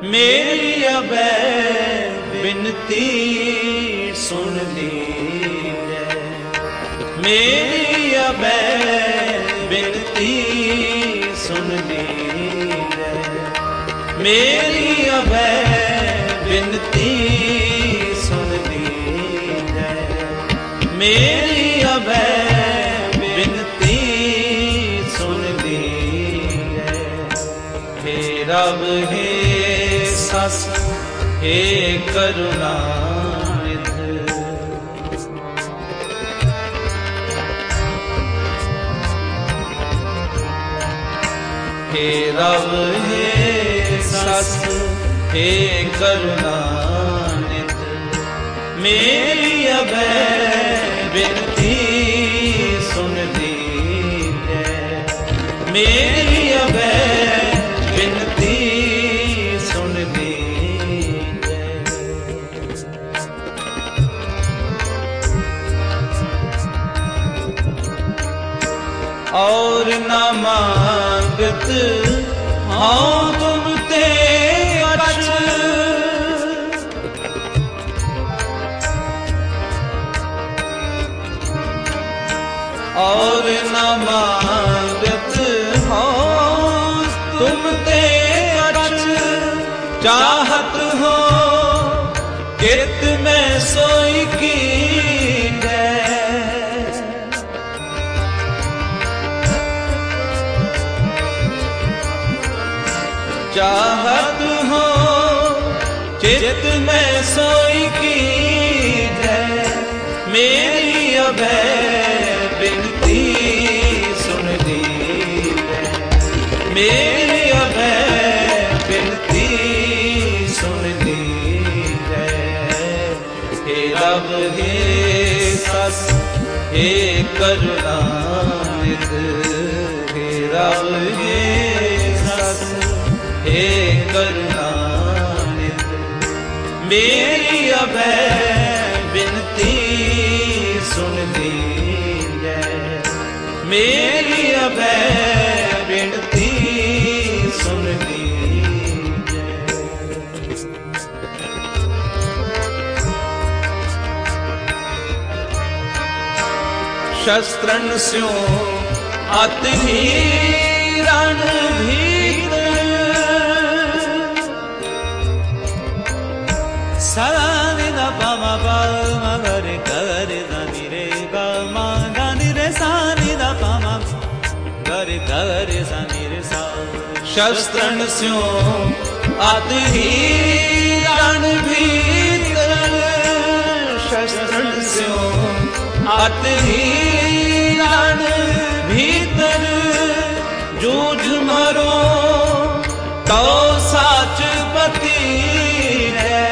मेरी अबै बिनती सुन लीजै, मेरी अबै बिनती सुन लीजै, मेरी अबै बिनती सुन लीजै, मेरी अबै बिनती सुन लीजै। हे रब हे सस हे करुणानिधि, हे रब हे सस हे करुणानिधि, मेरी अबै बिनती सुन लीजै, मेरी अबै बिनती सुन लीजै। और न मांगत हाँ तुम ते अछ, और न मांगत हाँ तुम ते अछ, चाहत हो कित में सोई की है, चाहत हो चित में सोई की है। मेरी अबै बिनती सुन लीजै, मेरी अबै बिनती सुन लीजै। हे रब हे सस हे करुणानिधि, हे रब हे सस हे करुणानिधि, मेरी अबै बिनती सुन लीजै, मेरी अबै बिनती सुन लीजै। शस्त्रन स्यों अति रण सा नि ध प म प म ग रे ग रे ध नि रे ग म ध नि रे सा नि ध प म ग रे ग रे सा नि रे सा। शस्त्रन स्यों अति रण भीतर, शस्त्रन स्यों अति रण भीतर, जूझ मरो तो साच पति है,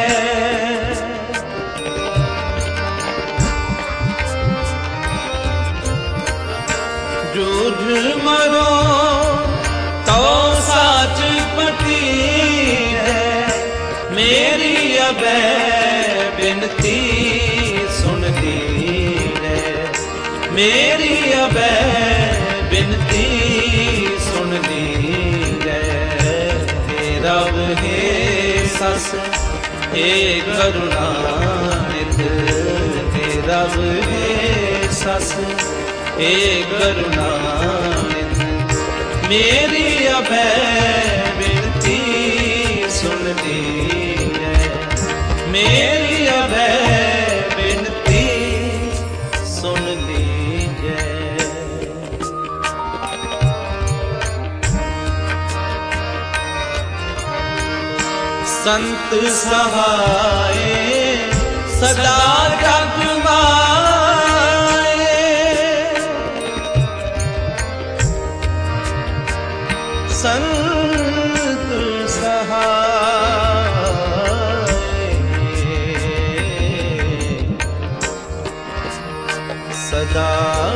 जूझ मरो तो साच पति है। मेरी अबै बिनती सुन लीजै, मेरी अबै बिनती सुन लीजै। हे रब हे सस हे करुणानिधि, हे रब हे सस हे करुणानिधि, मेरी अबै बिनती सुन लीजै, मेरी अबै बिनती सुन लीजै। संत सहाय सदा जग माए, संत सहाय सदा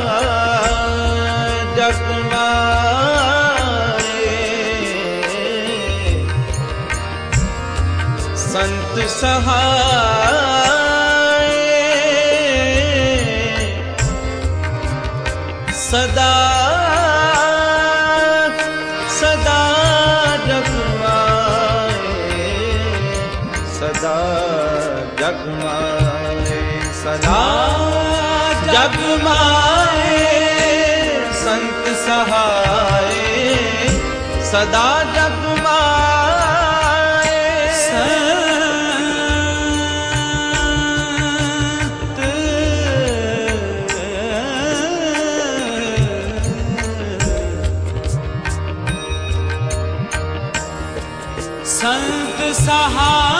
जग माए, संत सहाय सदा सदा जगवाए, सदा जगमाए सदा जगमाए संत सहाय सदा जगमाए संत सहाय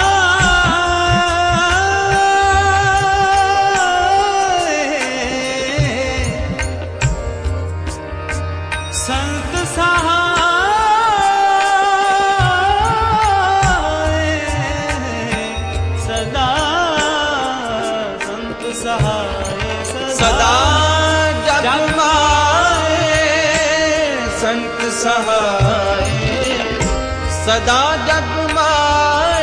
संत सहाय सदा संत सहाय सदा जगमाए संत सहाय सदा जगमाए